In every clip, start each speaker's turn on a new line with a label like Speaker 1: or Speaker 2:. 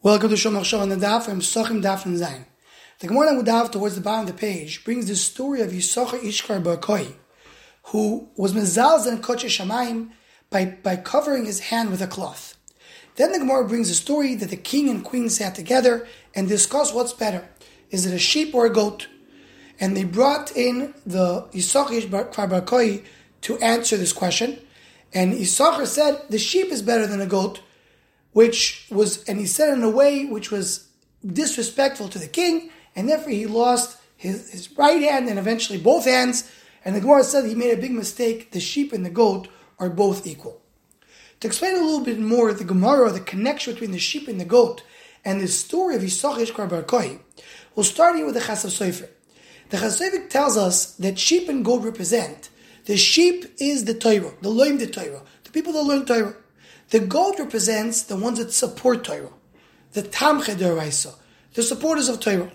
Speaker 1: Welcome to Shom Machshava on the Daf from Sachim Daf and Zayin. The Gemara on Daf towards the bottom of the page brings the story of Yisachar Ishkar Bar Koi, who was mezalzel and kodesh shamayim by covering his hand with a cloth. Then the Gemara brings a story that the king and queen sat together and discussed what's better. Is it a sheep or a goat? And they brought in the Yisachar Ishkar Bar Koi to answer this question. And Yisachar said the sheep is better than a goat, and he said it in a way which was disrespectful to the king, and therefore he lost his right hand and eventually both hands. And the Gemara said he made a big mistake. The sheep and the goat are both equal. To explain a little bit more the Gemara, the connection between the sheep and the goat, and the story of Yisachar Ishkar Bar Koi, we'll start here with the Chassav Sofer. The Chassav Sofer tells us that sheep and goat represent. The sheep is the Torah, the loim the Torah, the people that learn Torah. The goat represents the ones that support Torah, the Tamche D'Oraisa, the supporters of Torah.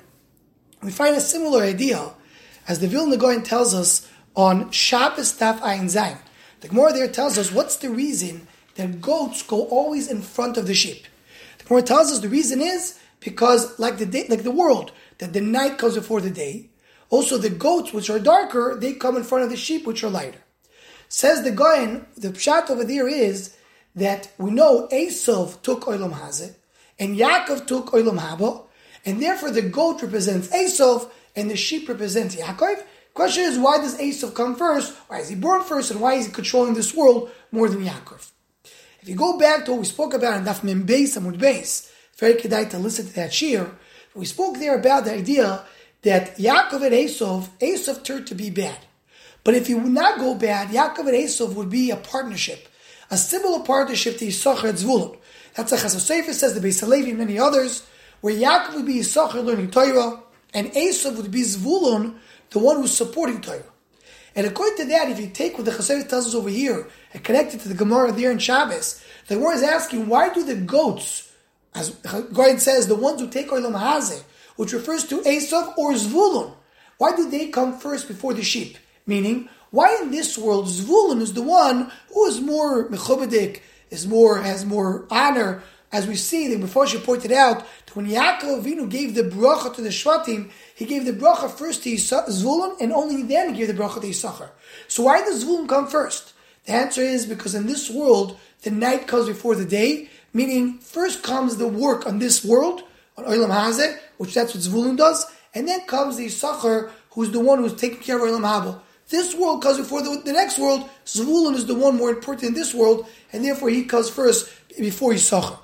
Speaker 1: We find a similar idea, as the Vilna Gaon tells us on Shabbos Daf Ayin Zayin. The Gemara there tells us what's the reason that goats go always in front of the sheep. The Gemara tells us the reason is because, like the world, that the night comes before the day. Also, the goats, which are darker, they come in front of the sheep, which are lighter. Says the Gaon, the pshat over there is that we know Esav took Olam Hazeh and Yaakov took Olam Haba, and therefore the goat represents Esav and the sheep represents Yaakov. Question is, why does Esav come first? Why is he born first, and why is he controlling this world more than Yaakov? If you go back to what we spoke about in Daf Mem Beis Amud Beis, very kedai to listen to that shir. We spoke there about the idea that Yaakov and Esav turned to be bad. But if he would not go bad, Yaakov and Esav would be a partnership. A similar partnership to Yisachar and Zvulun. That's what Chassav Sofer says, the Beis Halevi and many others, where Yaakov would be Yisachar learning Torah, and Esav would be Zvulun, the one who's supporting Torah. And according to that, if you take what the Chassav tells us over here, and connect it to the Gemara there in Shabbos, the Gemara is asking, why do the goats, as God says, the ones who take Olam Hazeh, which refers to Esav or Zvulun, why do they come first before the sheep? Meaning, why in this world Zvulun is the one who is more mechobedik, has more honor, as we see that before she pointed out that when Yaakov Avinu gave the bracha to the Shvatim, he gave the bracha first to Zvulun and only then he gave the bracha to Yisachar. So why does Zvulun come first? The answer is because in this world the night comes before the day, meaning first comes the work on this world, on Olam Hazeh, which that's what Zvulun does, and then comes the Yisachar, who's the one who's taking care of Olam Haba. This world comes before the next world. Zvulun is the one more important in this world, and therefore he comes first before Yisachar.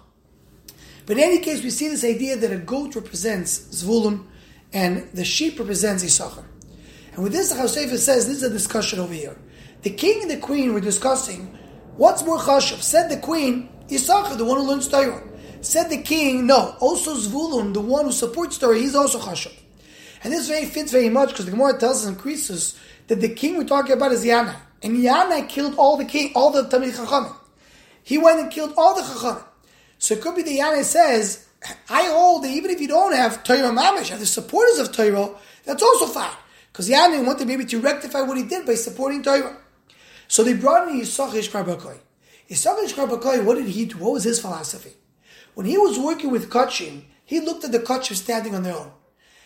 Speaker 1: But in any case, we see this idea that a goat represents Zvulun, and the sheep represents Yisachar. And with this, the Chassav Sofer says, this is a discussion over here. The king and the queen were discussing, what's more chashuv? Said the queen, Yisachar, the one who learns Torah. Said the king, no, also Zvulun, the one who supports Torah, he's also chashuv. And this fits very much, because the Gemara tells us in Krisus, that the king we're talking about is Yanai. And Yanai killed all the Talmid Chachamim. He went and killed all the Chachamim. So it could be that Yanai says, I hold that even if you don't have Torah Mamish, have the supporters of Torah, that's also fine. Because Yanai wanted maybe to rectify what he did by supporting Torah. So they brought in Yisachar Ishkar Bar Koi. Yisachar Ishkar Bar Koi, what did he do? What was his philosophy? When he was working with Kachim, he looked at the Kachim standing on their own.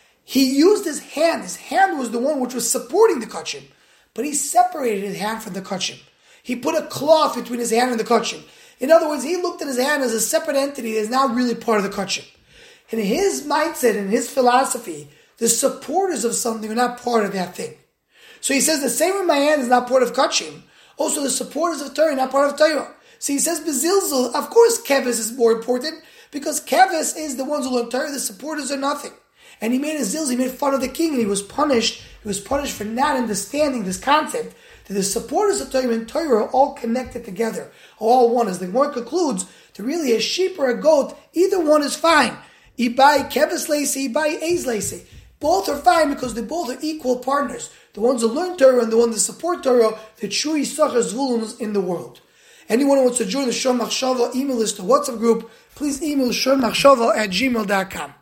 Speaker 1: He used his hand. His hand was the one which was supporting the kachim. But he separated his hand from the kachim. He put a cloth between his hand and the kachim. In other words, he looked at his hand as a separate entity that is not really part of the kachim. In his mindset and his philosophy, the supporters of something are not part of that thing. So he says, the same way my hand is not part of kachim, also the supporters of Torah are not part of Torah. So he says, Bezilzul, of course Keves is more important, because Keves is the ones who learn Torah, the supporters are nothing. And he made a zilz, he made fun of the king, and he was punished. He was punished for not understanding this concept, that the supporters of Torah and Torah are all connected together, all one. As the Gemara concludes, that really a sheep or a goat, either one is fine. Ibai keves leisi, ibai eis leisi. Both are fine because they both are equal partners. The ones who learn Torah and the ones that support Torah, the true Yisachar Zvulun in the world. Anyone who wants to join the Shom Machshava email list or WhatsApp group, please email shomachshava@gmail.com.